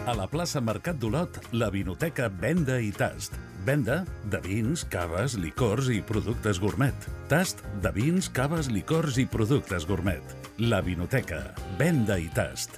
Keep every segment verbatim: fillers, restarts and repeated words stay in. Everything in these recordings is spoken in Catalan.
A la plaça Mercat d'Olot, la Vinoteca Venda i Tast. Venda de vins, caves, licors i productes gourmet. Tast de vins, caves, licors i productes gourmet. La Vinoteca Venda i Tast.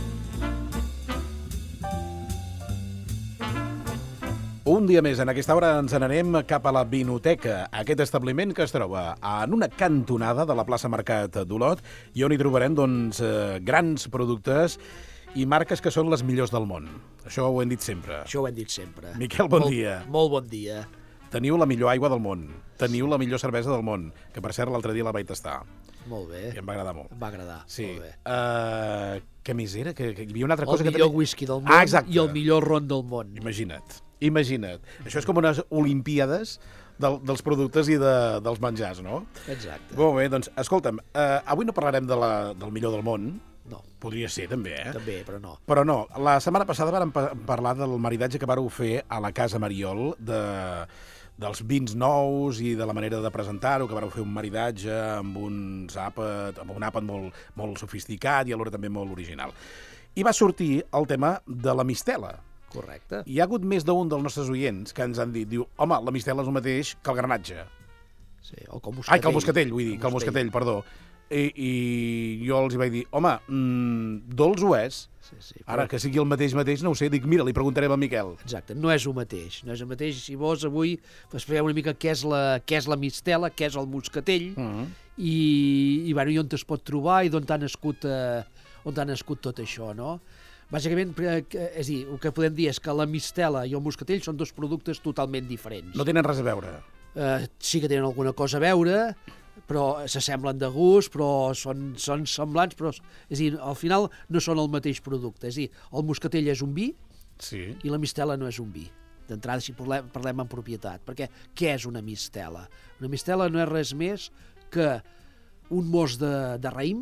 Un dia més, en aquesta hora ens n'anem cap a la Vinoteca, aquest establiment que es troba en una cantonada de la plaça Mercat d'Olot i on hi trobarem doncs, eh, grans productes i marques que són les millors del món. Això ho hem dit sempre. Això ho hem dit sempre. Miquel, bon molt, dia. Molt bon dia. Teniu la millor aigua del món, teniu la millor cervesa del món, que per cert l'altre dia la vaig tastar. Molt bé. I em va agradar molt. Em va agradar, sí. molt bé. Uh, què més era? Que, que hi havia una altra el cosa que... El millor també... whisky del món ah, exacte. I el millor ron del món. Imagina't, imagina't. Això és com unes olimpíades del, dels productes i de, dels menjars, no? Exacte. Molt bé, doncs, escolta'm, uh, avui no parlarem de la, del millor del món. No. Podria ser, també, eh? També, però no. Però no. La setmana passada vam parlar del maridatge que vareu fer a la Casa Mariol, de, dels vins nous i de la manera de presentar-ho, que vareu fer un maridatge amb, uns àpat, amb un àpat molt, molt sofisticat i alhora també molt original. I va sortir el tema de la mistela. Correcte. Hi ha hagut més d'un dels nostres oients que ens han dit, diu, home, la mistela és el mateix que el granatge. Sí, o com moscatell. Ai, que el moscatell, vull dir, que el moscatell, perdó. I, i jo els vaig dir, home, mmm, dolç ho és. Sí, sí, però... Ara, que sigui el mateix mateix, no ho sé, dic, mira, li preguntarem a Miquel. Exacte, no és el mateix, no és el mateix. Si vols, avui expliquem una mica què és la, què és la mistela, què és el moscatell, uh -huh. i, i, bueno, i on es pot trobar i d'on t'ha nascut, eh, on t'ha nascut tot això, no? Bàsicament, és dir, el que podem dir és que la mistela i el moscatell són dos productes totalment diferents. No tenen res a veure. Eh, sí que tenen alguna cosa a veure, però s'assemblen de gust, però són, són semblants, però és dir, al final no són el mateix producte. És dir, el moscatell és un vi, sí, i la mistela no és un vi. D'entrada, si parlem, parlem en propietat, perquè què és una mistela? Una mistela no és res més que un most de, de raïm,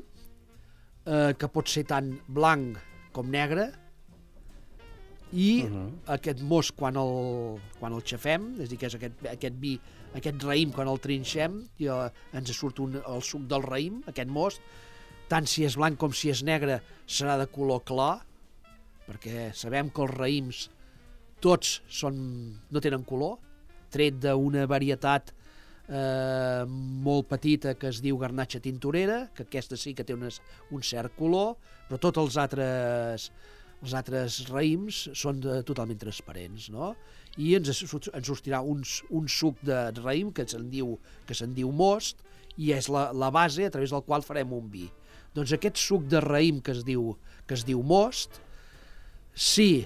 eh, que pot ser tant blanc com negre, i uh -huh. aquest most, quan el, quan el xafem, és a dir, que és aquest, aquest vi, aquest raïm, quan el trinxem, i uh, ens surt un, el suc del raïm, aquest most, tant si és blanc com si és negre, serà de color clar, perquè sabem que els raïms tots són, no tenen color, tret d'una varietat eh, molt petita que es diu garnatxa tintorera, que aquesta sí que té unes, un cert color, però tots els altres... els altres raïms són de, totalment transparents, no? I ens, ens sortirà un, un suc de raïm que se'n diu, que se'n diu most, i és la, la base a través del qual farem un vi. Doncs aquest suc de raïm que es diu, que es diu most, si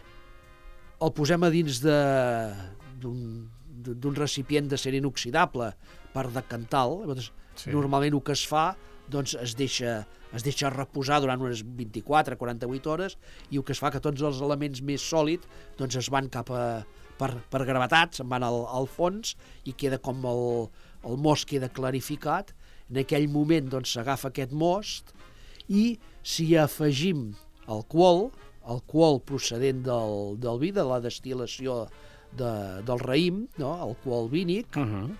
el posem a dins d'un d'un recipient d'acer inoxidable per decantar-lo, doncs, sí. Normalment el que es fa doncs es deixa, es deixa reposar durant unes vint-i-quatre a quaranta-vuit hores, i el que es fa que tots els elements més sòlids doncs es van cap a, per, per gravetat, se'n van al, al fons, i queda com el, el most queda clarificat. En aquell moment doncs s'agafa aquest most, i si afegim alcohol, alcohol procedent del, del vi, de la destil·lació de, del raïm, no? Alcohol vínic, uh -huh.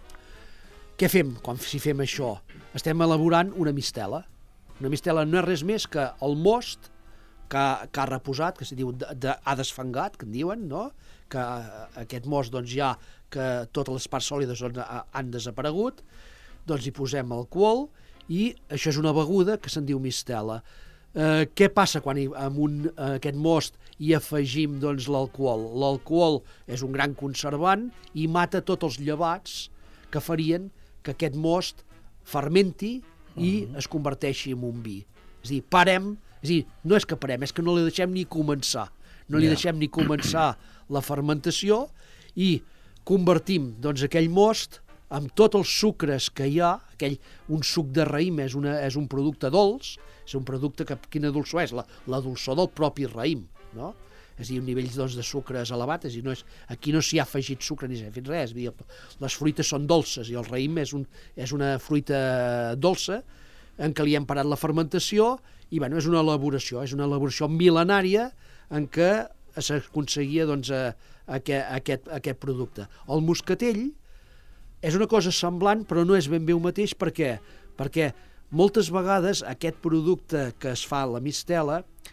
Què fem quan si fem això? Estem elaborant una mistela. Una mistela no és res més que el most que, que ha reposat, que se diu de, de, ha desfangat, que en diuen, no? Que aquest most doncs, ja que totes les parts sòlides doncs, han desaparegut, doncs hi posem alcohol, i això és una beguda que se'n diu mistela. Eh, què passa quan hi, amb un, eh, aquest most hi afegim doncs, l'alcohol? L'alcohol és un gran conservant i mata tots els llevats que farien que aquest most fermenti i uh-huh. es converteixi en un vi. És a dir, parem, és a dir, no és que parem, és que no li deixem ni començar. No li yeah. deixem ni començar la fermentació, i convertim doncs, aquell most amb tots els sucres que hi ha. Aquell, un suc de raïm és, una, és un producte dolç, és un producte que quina dolçor és? La, la dolçor del propi raïm, no? És a dir, un nivell doncs, de sucres elevat, és a dir, no és, aquí no s'hi ha afegit sucre ni s'ha fet res, és a dir, les fruites són dolces i el raïm és, un, és una fruita dolça en què li hem parat la fermentació, i bueno, és una elaboració, és una elaboració mil·lenària en què s'aconseguia doncs, a, a, a, aquest, a aquest producte. El moscatell és una cosa semblant, però no és ben bé el mateix. Per què? Perquè moltes vegades aquest producte que es fa a la mistela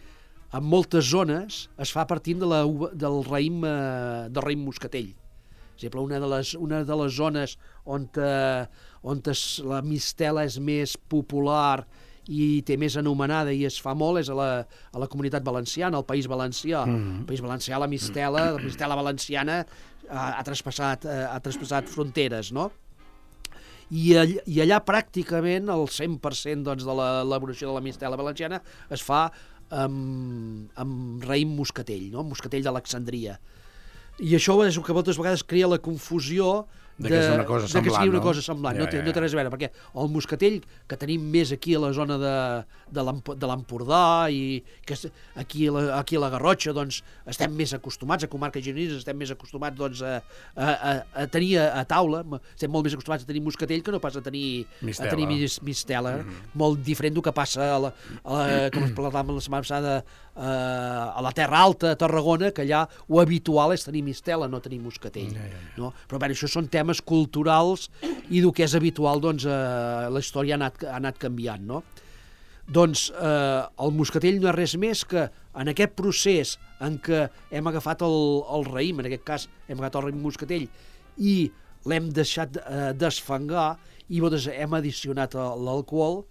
en moltes zones es fa partint de la, del raïm, eh, del raïm moscatell. Per exemple, una de les, una de les zones on, eh, on es, la mistela és més popular i té més anomenada i es fa molt és a la, a la comunitat valenciana, al País Valencià. Mm-hmm. Al País Valencià la mistela, la mistela valenciana ha, ha, traspassat, ha traspassat fronteres, no? I, all, i allà pràcticament el cent per cent doncs, de l'elaboració de la mistela valenciana es fa amb, amb raïm moscatell, no? Moscatell d'Alexandria. I això és el que moltes vegades crea la confusió de, de que és una cosa semblant, de que sigui una no? cosa semblant. Ja, no, té, ja, ja. no té res a veure, perquè el moscatell que tenim més aquí a la zona de, de l'Empordà i que aquí, a la, aquí a la Garrotxa doncs, estem més acostumats, a comarques gironines estem més acostumats doncs, a, a, a, a tenir a, a taula, estem molt més acostumats a tenir moscatell que no pas a tenir mistela, a tenir mis, mistela mm-hmm. molt diferent del que passa a la, a la, com es parlàvem la setmana passada, a la Terra Alta, a Tarragona, que allà o habitual és tenir mistela, no tenir moscatell. Ja, ja, ja. No? Però bé, això són temes culturals i del que és habitual, doncs, eh, la història ha anat, ha anat canviant, no? Doncs eh, el moscatell no és res més que en aquest procés en què hem agafat el, el raïm, en aquest cas hem agafat el raïm moscatell i l'hem deixat eh, desfangar i doncs, hem addicionat l'alcohol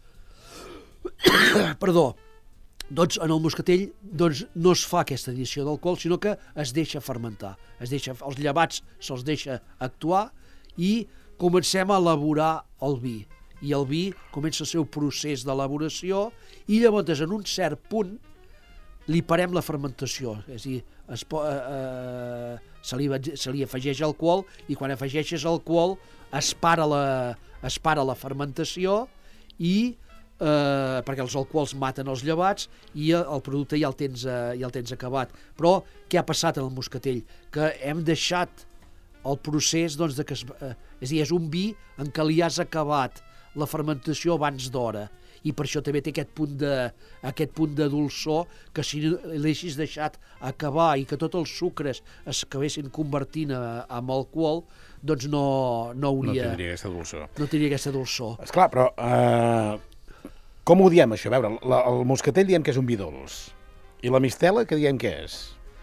perdó doncs en el moscatell doncs, no es fa aquesta addició d'alcohol, sinó que es deixa fermentar. Es deixa, els llevats se'ls deixa actuar i comencem a elaborar el vi. I el vi comença el seu procés d'elaboració i llavors en un cert punt li parem la fermentació. És a dir, es, eh, se, li, se li afegeix alcohol i quan afegeixes alcohol es para la, es para la fermentació i Uh, perquè els alcohols maten els llevats i el producte ja el tens, uh, ja el tens acabat. Però què ha passat en el moscatell? Que hem deixat el procés doncs, de que es, uh, és a dir, és un vi en què li has acabat la fermentació abans d'hora i per això també té aquest punt de, aquest punt de dolçor que si l'haguessis deixat acabar i que tots els sucres es acabessin convertint a, en alcohol, doncs no, no hauria... No tindria aquesta dolçor. No tindria aquesta dolçor. Esclar, però... Uh... Com ho diem, això? A veure, la, el moscatell diem que és un vi dolç. I la mistela, què diem que és?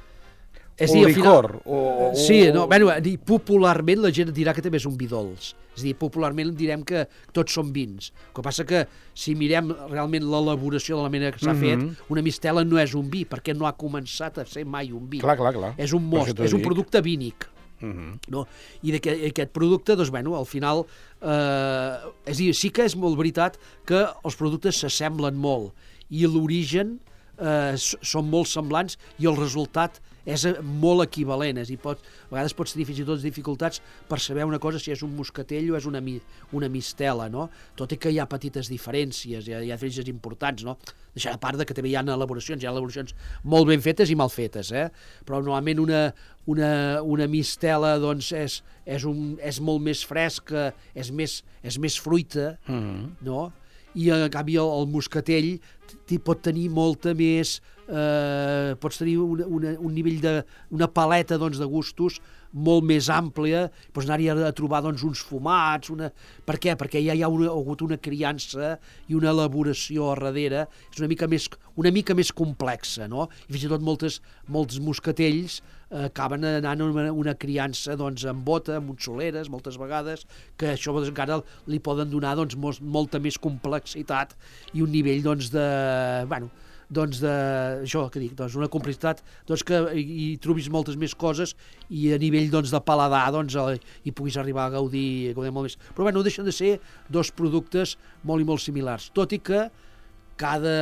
És o dir, licor? Final... O, o... Sí, no, bueno, popularment la gent dirà que també és un vi dolç. És a dir, popularment direm que tots són vins. El que passa que si mirem realment l'elaboració de la manera que s'ha mm-hmm. fet, una mistela no és un vi, perquè no ha començat a ser mai un vi. Clar, clar, clar. És un most, és un producte vínic. Uh-huh. No? I d'aquest aquest producte, doncs, bueno, al final eh, és dir, sí que és molt veritat que els productes s'assemblen molt i l'origen eh, són molt semblants i el resultat és molt equivalent, és a dir, pot, a vegades pots tenir fins i tot dificultats per saber una cosa si és un moscatell o és una, una mistela, no? Tot i que hi ha petites diferències, hi ha, hi ha diferències importants, no? Deixant a part de que també hi ha elaboracions, hi ha elaboracions molt ben fetes i mal fetes, eh? Però normalment una, una, una mistela doncs és, és, un, és molt més fresca, és més, és més fruita, mm-hmm. no? I en canvi el, el moscatell pot tenir molta més... Eh, pots tenir una, una, un nivell de... una paleta doncs, de gustos molt més àmplia, pots anar-hi a trobar doncs, uns fumats, una... Per què? Perquè ja hi ha una, hagut una criança i una elaboració a darrere, és una mica més, una mica més complexa, no? I fins i tot moltes, molts moscatells eh, acaben anant a una, una criança doncs, amb bota, amb soleres, moltes vegades, que això doncs, encara li poden donar doncs, molt, molta més complexitat i un nivell doncs, de... Bueno, doncs de, això que dic, doncs una complicitat doncs que hi trobis moltes més coses i a nivell doncs de paladar doncs hi puguis arribar a gaudir, a gaudir molt més. Però bé, no deixen de ser dos productes molt i molt similars, tot i que cada,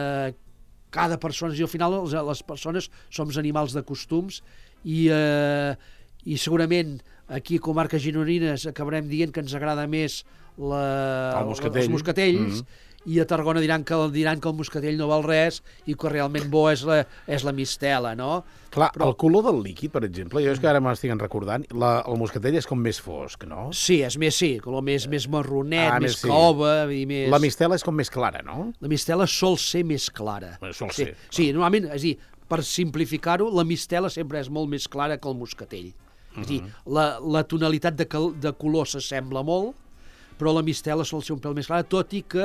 cada persona, i al final les persones som animals de costums i, eh, i segurament aquí a comarques gironines acabarem dient que ens agrada més la, el moscatell. els moscatells, mm-hmm. i a Tarragona diran que, diran que el moscatell no val res i que realment bo és la, és la mistela, no? Clar, però... el color del líquid, per exemple, jo és que ara m'estic recordant, la, el moscatell és com més fosc, no? Sí, és més, sí, color més, més marronet, ah, més sí. cova i més... La mistela és com més clara, no? La mistela sol ser més clara. Bueno, sol sí. ser. Sí, normalment, és a dir, per simplificar-ho, la mistela sempre és molt més clara que el moscatell. Uh-huh. És a dir, la, la tonalitat de, cal, de color s'assembla molt, però la mistela sol ser un pèl més clara, tot i que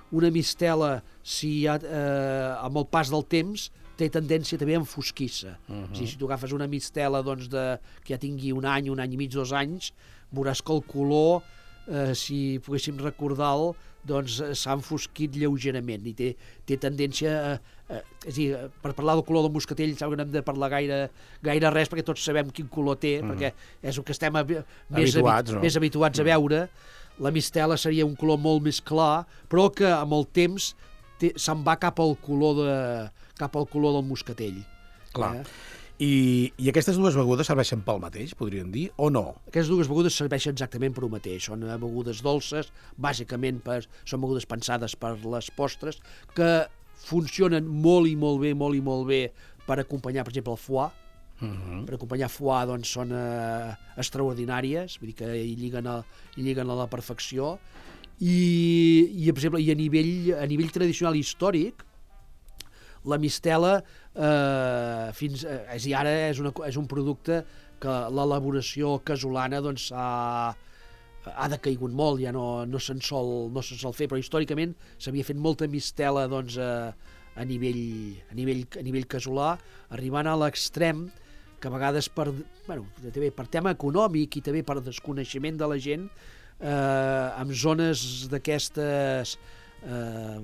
una mistela, si ha, eh, amb el pas del temps, té tendència també a enfosquir-se. Uh-huh. O sigui, si tu agafes una mistela doncs, de, que ja tingui un any, un any i mig, dos anys, veuràs que el color, eh, si poguéssim recordar-lo, doncs s'ha enfosquit lleugerament i té, té tendència a, a, és a dir, per parlar del color del moscatell sembla que no hem de parlar gaire, gaire res perquè tots sabem quin color té, mm. perquè és el que estem a, més, habituats, habi, no? més habituats a veure. La mistela seria un color molt més clar, però que amb el temps té, se'n va cap al color de, cap al color del moscatell. Clar. Eh? I, I aquestes dues begudes serveixen pel mateix, podríem dir, o no? Aquestes dues begudes serveixen exactament per el mateix. Són begudes dolces, bàsicament per, són begudes pensades per les postres, que funcionen molt i molt bé, molt i molt bé per acompanyar, per exemple, el foie. Uh-huh. Per acompanyar foie, doncs, són eh, extraordinàries, vull dir que hi lliguen a, hi lliguen a la perfecció. I, i per exemple, i a nivell, a nivell tradicional i històric, la mistela eh, fins, eh, és, i ara és, una, és un producte que l'elaboració casolana doncs, ha, ha decaigut molt, ja no, no se'n sol, no se'n sol fer, però històricament s'havia fet molta mistela doncs, a, a, nivell, a, nivell, a nivell casolà, arribant a l'extrem que a vegades per, bueno, també per tema econòmic i també per desconeixement de la gent, eh, en zones d'aquestes eh,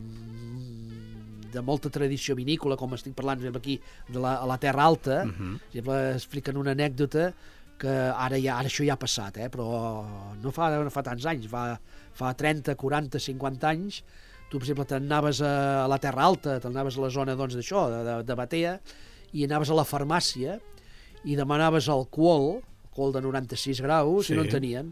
de molta tradició vinícola, com estic parlant aquí de la, a la Terra Alta, uh-huh. exemple, expliquen una anècdota que ara, ja, ara això ja ha passat, eh? Però no fa, no fa tants anys, fa, fa trenta, quaranta, cinquanta anys, tu, per exemple, t'anaves a, a la Terra Alta, t'anaves a la zona doncs, d'això, de, de, de Batea, i anaves a la farmàcia i demanaves alcohol, alcohol de noranta-sis graus, sí. I no en tenien.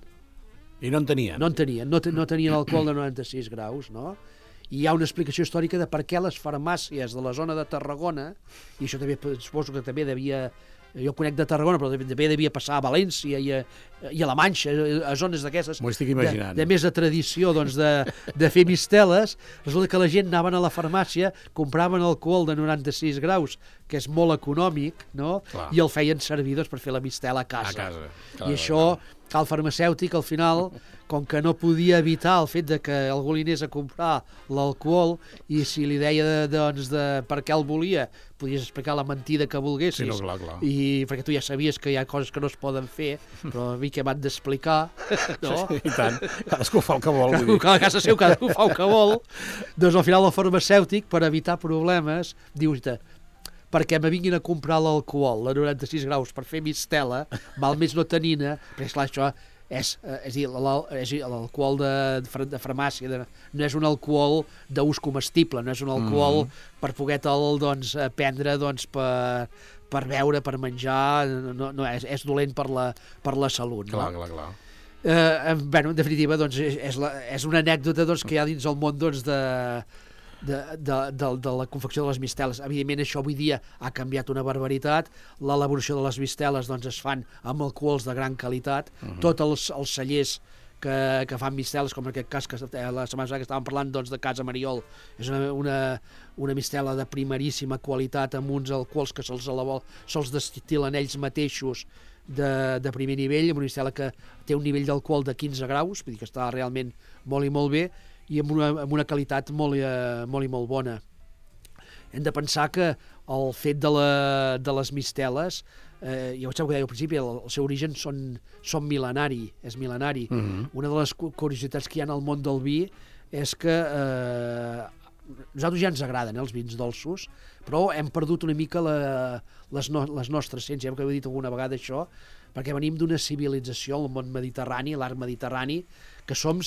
I no en tenien? No en tenien, no, no tenien alcohol de noranta-sis graus, no? I hi ha una explicació històrica de per què les farmàcies de la zona de Tarragona, i això també suposo que també devia, jo conec de Tarragona, però també devia passar a València i a, i a la Manxa, a zones d'aquestes, m'ho estic imaginant, de, de més de tradició doncs, de, de fer misteles. Resulta que la gent anaven a la farmàcia, compraven alcohol de noranta-sis graus, que és molt econòmic, no? I el feien servir doncs, per fer la mistela a casa. A casa. Clar, I això, el farmacèutic, al final, com que no podia evitar el fet de que algú li anés a comprar l'alcohol, i si li deia de, doncs, de per què el volia, podies explicar la mentida que volguessis, sí, no, clar, clar. I perquè tu ja sabies que hi ha coses que no es poden fer, però a mi que m'han d'explicar, no? Sí, i tant, cadascú fa el que vol. Cadascú, a casa seu cadascú fa el que vol. Doncs al final el farmacèutic, per evitar problemes, diu, perquè me vinguin a comprar l'alcohol a noranta-sis graus per fer mistela, val més no tenina, perquè esclar, això és, és dir, l'alcohol de, de farmàcia de, no és un alcohol d'ús comestible, no és un alcohol mm. per poder-te'l doncs, prendre doncs, per, per beure, per menjar, no, no, és, és dolent per la, per la salut. Clar, no? clar, clar. Eh, bueno, en definitiva, doncs, és, la, és una anècdota doncs, que hi ha dins el món doncs, de, de, de, de, de la confecció de les misteles. Evidentment, això avui dia ha canviat una barbaritat. L'elaboració de les misteles doncs, es fan amb alcohols de gran qualitat. Uh-huh. Tots els, els cellers que, que fan misteles, com en aquest cas que la setmana que estàvem parlant doncs, de Casa Mariol, és una, una, una mistela de primeríssima qualitat amb uns alcohols que se'ls se'ls destil·len ells mateixos de, de primer nivell, amb una mistela que té un nivell d'alcohol de quinze graus, vull dir que està realment molt i molt bé, i amb una, amb una qualitat molt, eh, molt i molt bona. Hem de pensar que el fet de, la, de les misteles, eh, ja ho sabeu que deia al principi, el, el seu origen són, són mil·lenari, és mil·lenari. Mm-hmm. Una de les curiositats que hi ha en el món del vi és que eh, nosaltres ja ens agraden eh, els vins dolços, però hem perdut una mica la, les, no, les nostres essències, ja que he dit alguna vegada això, perquè venim d'una civilització, el món mediterrani, l'art mediterrani, que som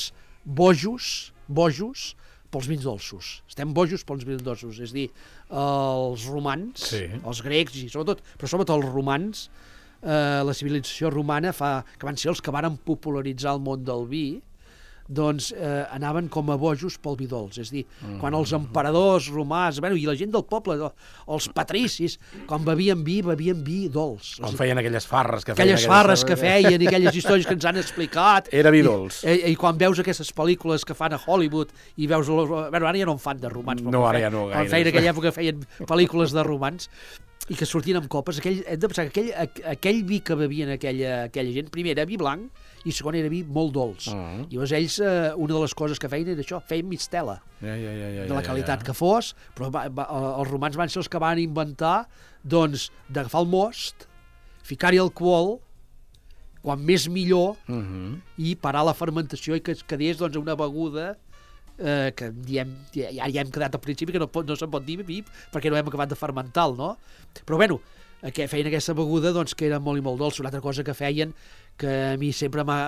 bojos, bojos pels vins dolços. Estem bojos pels vins dolços, és a dir, els romans, sí. Els grecs, i sobretot, però sobretot els romans, eh, la civilització romana, fa, que van ser els que varen popularitzar el món del vi, doncs eh, anaven com a bojos pel vi dolç, és a dir, mm. quan els emperadors romans, bueno, i la gent del poble, els patricis, quan bevien vi, bevien vi dolç. Com feien aquelles farres que feien. Aquelles farres que feien i aquelles històries que ens han explicat. Era vi dolç. I, i, i quan veus aquestes pel·lícules que fan a Hollywood i veus... Bueno, ara ja no en fan de romans. No, ara ja no gaire. Quan feien aquella època feien pel·lícules de romans. I que sortien amb copes. Aquell, hem de pensar que aquell, aquell vi que bevien aquella, aquella gent, primer era vi blanc i segon era vi molt dolç. Uh-huh. I llavors ells, eh, una de les coses que feien era això, feien mistela. Ja, ja, ja, ja, de la qualitat ja, ja. que fos, però va, va, els romans van ser els que van inventar doncs, d'agafar el most, ficar-hi alcohol, quan més millor, uh-huh. i parar la fermentació i que es quedés doncs, una beguda eh, que diem, ja, ja hem quedat al principi que no, pot, no se'n pot dir vi perquè no hem acabat de fermentar, no? Però bueno, que feien aquesta beguda doncs, que era molt i molt dolça. Una altra cosa que feien que a mi sempre m'ha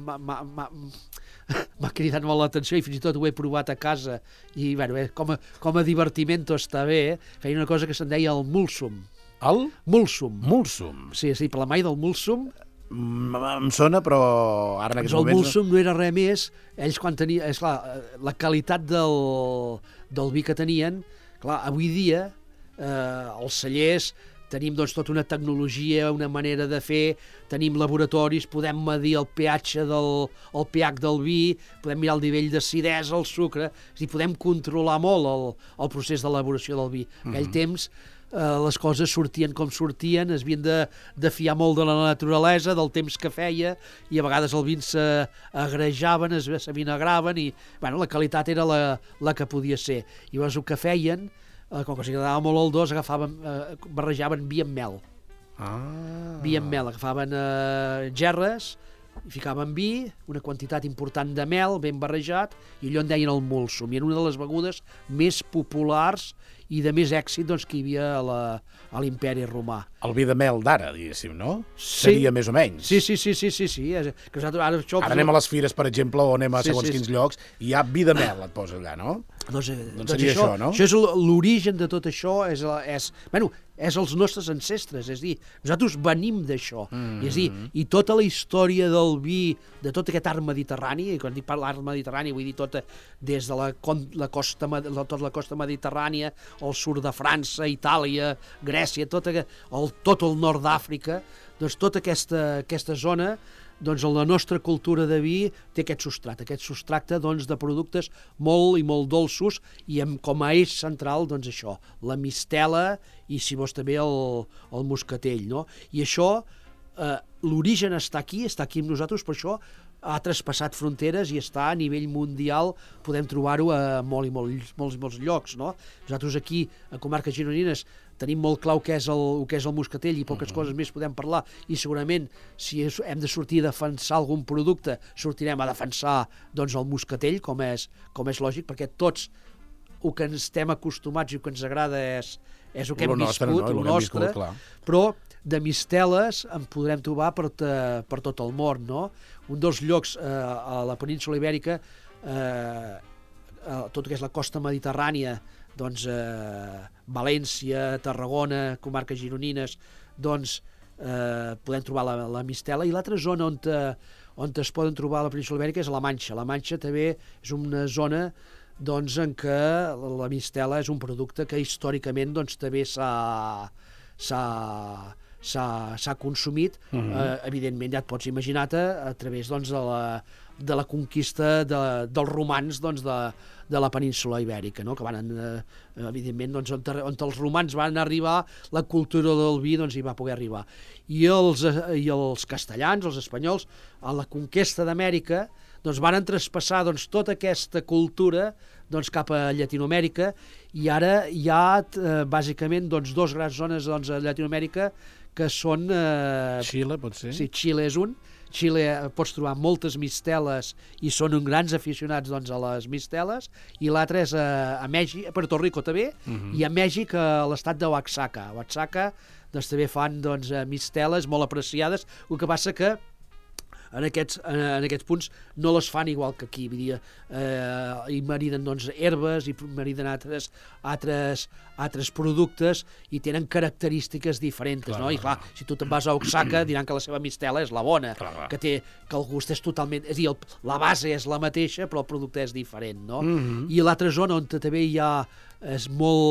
m'ha cridat molt l'atenció i fins i tot ho he provat a casa i bueno, eh, com, a, com a divertiment està bé, eh? Feien una cosa que se'n deia el mulsum. El? Mulsum. Mulsum. Sí, sí, per la mai del mulsum. Mm, em sona, però ara en aquests el moments... El mulsum no era res més, ells quan tenien... És clar, la qualitat del, del vi que tenien, clar, avui dia eh, els cellers tenim doncs, tota una tecnologia, una manera de fer, tenim laboratoris, podem medir el pH del, el pH del vi, podem mirar el nivell d'acidesa, el sucre, és a dir, podem controlar molt el, el procés d'elaboració del vi. En aquell mm-hmm. temps eh, les coses sortien com sortien, es havien de, de fiar molt de la naturalesa, del temps que feia, i a vegades els vins s'agrejaven, s'avinagraven, i bueno, la qualitat era la, la que podia ser. I llavors el que feien, Uh, com que s'hi agradava molt el dos, agafaven, uh, barrejaven vi amb mel. Ah. Vi amb mel, agafaven uh, gerres, i ficaven vi, una quantitat important de mel, ben barrejat, i allò en deien el mulsum. I era una de les begudes més populars i de més èxit doncs, que hi havia a, la, a l'imperi romà. El vi de mel d'ara, diguéssim, no? Sí. Seria més o menys. Sí, sí, sí, sí, sí, sí. Que nosaltres, ara, això, ara anem a les fires, per exemple, o anem a sí, segons sí, quins llocs, i hi ha vi de mel, et posa allà, no? Doncs, doncs, doncs seria això, això, no? Això és l'origen de tot això, és, és, bueno, és els nostres ancestres, és a dir, nosaltres venim d'això, mm-hmm. és a dir, i tota la història del vi, de tot aquest art mediterrani, i quan dic per l'art mediterrani vull dir tota, des de la, la, costa, la, tota la costa mediterrània, el sud de França, Itàlia, Grècia, tot, el, tot el nord d'Àfrica, doncs tota aquesta, aquesta zona, doncs la nostra cultura de vi té aquest substrat, aquest substrat doncs, de productes molt i molt dolços i amb, com a eix central doncs això, la mistela i si vols també el, el moscatell, no? I això, eh, l'origen està aquí, està aquí amb nosaltres, per això ha traspassat fronteres i està a nivell mundial, podem trobar-ho a molt i molts, molts, molts llocs, no? Nosaltres aquí, a Comarques Gironines, tenim molt clar què és el, què és el moscatell i poques uh-huh. coses més podem parlar i segurament si hem de sortir a defensar algun producte sortirem a defensar doncs, el moscatell com és, com és lògic perquè tots el que estem acostumats i el que ens agrada és, és el que hem nostre, viscut, no? el nostre, viscut, però de misteles en podrem trobar per, te, per tot el món, no? Un dels llocs eh, a la península Ibèrica eh, tot el que és la costa mediterrània doncs eh, València, Tarragona, comarques gironines, doncs eh, podem trobar la, la mistela i l'altra zona on, te, on es poden trobar a la península Ibèrica és la Manxa. La Manxa també és una zona doncs, en què la mistela és un producte que històricament doncs, també s'ha s'ha s'ha consumit, uh-huh. eh, evidentment ja et pots imaginar-te a través doncs, de, la, de la conquista de, dels romans doncs, de, de la península ibèrica, no? Que van, eh, evidentment, doncs, on, on els romans van arribar, la cultura del vi doncs, hi va poder arribar. I els, i els castellans, els espanyols, a la conquesta d'Amèrica, doncs van traspassar doncs, tota aquesta cultura doncs, cap a Llatinoamèrica i ara hi ha eh, bàsicament doncs, dos grans zones doncs, a Llatinoamèrica que són... Eh, Xile, pot ser? Sí, Xile és un. Xile eh, pots trobar moltes misteles i són uns grans aficionats doncs, a les misteles i l'altre és a, a Mèxic, a Puerto Rico també, uh-huh. i a Mèxic a l'estat de Oaxaca. A Oaxaca doncs, també fan doncs, misteles molt apreciades, el que passa que en aquests, en aquests punts no les fan igual que aquí, vull dir, eh, i mariden doncs, herbes i mariden altres, altres, altres productes i tenen característiques diferents, clar, no? I clar, si tu te'n vas a Oaxaca diran que la seva mistela és la bona, clar, que, té, que el gust és totalment... És a dir, el, la base és la mateixa però el producte és diferent, no? Mm-hmm. I l'altra zona on també hi ha és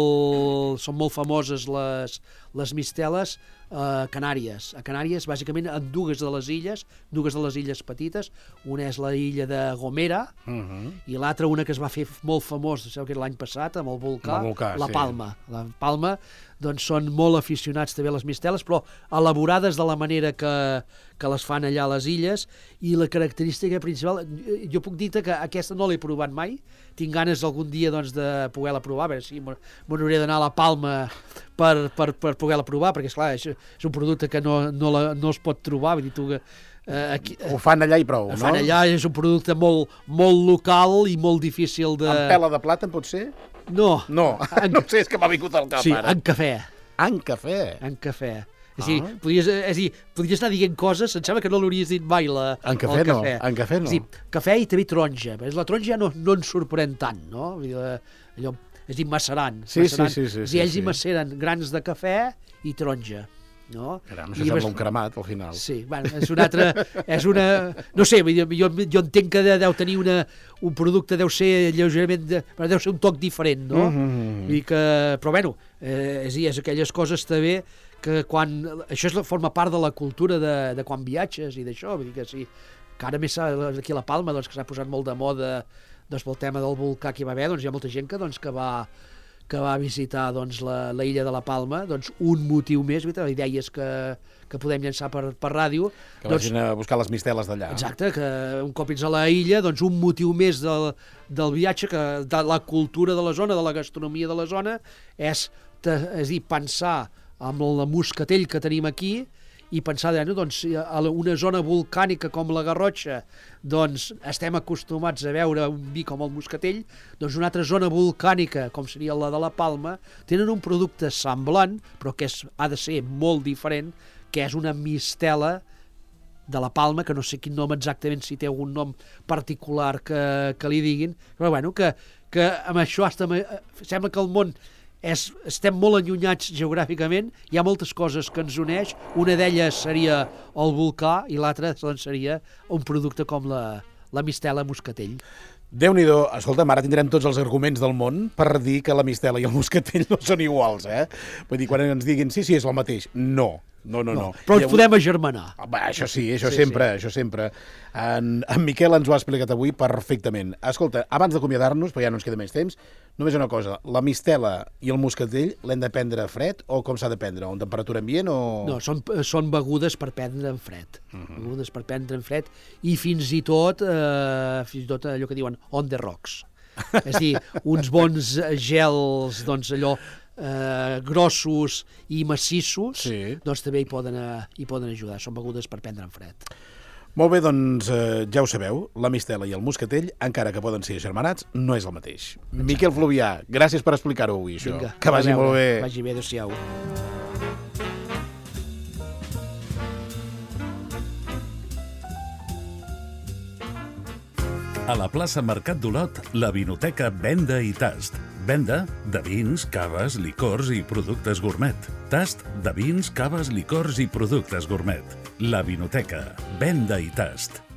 molt, són molt famoses les, les misteles a Canàries. A Canàries, bàsicament, en dues de les illes, dues de les illes petites. Una és la illa de Gomera, uh -huh. i l'altra, una que es va fer molt famós, sabeu que era l'any passat, amb el volcà, el volcà la sí. Palma. La Palma, doncs són molt aficionats també a les misteles, però elaborades de la manera que, que les fan allà a les illes, i la característica principal, jo puc dir-te que aquesta no l'he provat mai, tinc ganes algun dia doncs, de poder-la provar, a veure si me n'hauré d'anar a la Palma per, per, per poder-la provar, perquè esclar, és, és un producte que no, no, la, no es pot trobar, vull dir, tu que eh, aquí, ho fan allà i prou, ho no? fan allà, és un producte molt, molt local i molt difícil de... Amb pela de plàtan, pot ser? No. No, en... no sé, és que m'ha vingut al cap sí, ara. en cafè. En cafè? En cafè. És a dir, Ah. podries, és a dir, podries anar dient coses, em sembla que no l'hauries dit mai, la, En cafè el no, cafè. en cafè no. És a dir, cafè i també taronja. La taronja ja no, no ens sorprèn tant, no? Vull dir, allò, és a dir, macerant. Sí, macerant. sí, sí, sí, És a dir, ells sí, hi sí. maceren grans de cafè i taronja. No? Caram, això sembla un cremat, al final. Sí, bueno, és una altra... És una... No sé, jo, jo, jo entenc que deu tenir una, un producte, deu ser lleugerament... De, deu ser un toc diferent, no? Mm-hmm. I que, però, bueno, eh, és, és aquelles coses també que quan... Això és, forma part de la cultura de, de quan viatges i d'això, vull dir que sí, que ara més aquí a la Palma, doncs, que s'ha posat molt de moda doncs, pel tema del volcà que hi va haver, doncs hi ha molta gent que, doncs, que va que va visitar doncs, la, la illa de la Palma, doncs un motiu més, idees que, que podem llançar per, per ràdio. Que doncs, vagin a buscar les misteles d'allà. Exacte, que un cop ets a la illa, doncs un motiu més del, del viatge, que de la cultura de la zona, de la gastronomia de la zona, és, te, és dir, pensar amb el moscatell que tenim aquí, i pensar no, doncs, a una zona volcànica com la Garrotxa, doncs estem acostumats a veure un vi com el moscatell, doncs una altra zona volcànica, com seria la de la Palma, tenen un producte semblant, però que és, ha de ser molt diferent, que és una mistela de la Palma, que no sé quin nom exactament, si té algun nom particular que, que li diguin, però bueno, que, que amb això hasta, sembla que el món És, estem molt allunyats geogràficament, hi ha moltes coses que ens uneix, una d'elles seria el volcà i l'altra doncs, seria un producte com la, la mistela moscatell. Déu-n'hi-do, escolta'm, ara tindrem tots els arguments del món per dir que la mistela i el moscatell no són iguals, eh? Vull dir, quan ens diguin, sí, sí, és el mateix, no. No, no, no. no. Però ens avui... podem agermanar. Va, això sí, això sí, sempre, sí. això sempre. En, en Miquel ens ho ha explicat avui perfectament. Escolta, abans d'acomiadar-nos, perquè ja no ens queda més temps, només una cosa, la mistela i el moscatell l'hem de prendre fred o com s'ha de prendre? En temperatura ambient o...? No, són, són begudes per prendre en fred. Uh -huh. Begudes per prendre en fred i fins i tot, eh, fins i tot allò que diuen on the rocks. És a dir, uns bons gels, doncs allò, Eh, grossos i massissos, sí. Doncs també hi poden, uh, hi poden ajudar. Són begudes per prendre en fred. Molt bé, doncs eh, ja ho sabeu, la mistela i el moscatell, encara que poden ser germanats, no és el mateix. Exacte. Miquel Fluvià, gràcies per explicar-ho avui, això. Vinga, que vagi molt bé. Vagi bé, adéu-siau. A la plaça Mercat d'Olot, la Vinoteca Venda i Tast. Venda de vins, caves, licors i productes gourmet. Tast de vins, caves, licors i productes gourmet. La Vinoteca Venda i Tast.